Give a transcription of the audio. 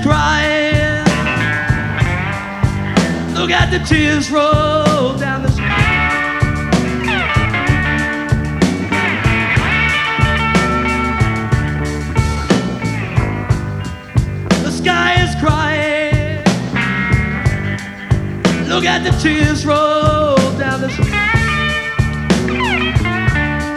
crying. Look at the tears roll down the street. The sky is crying. Look at the tears roll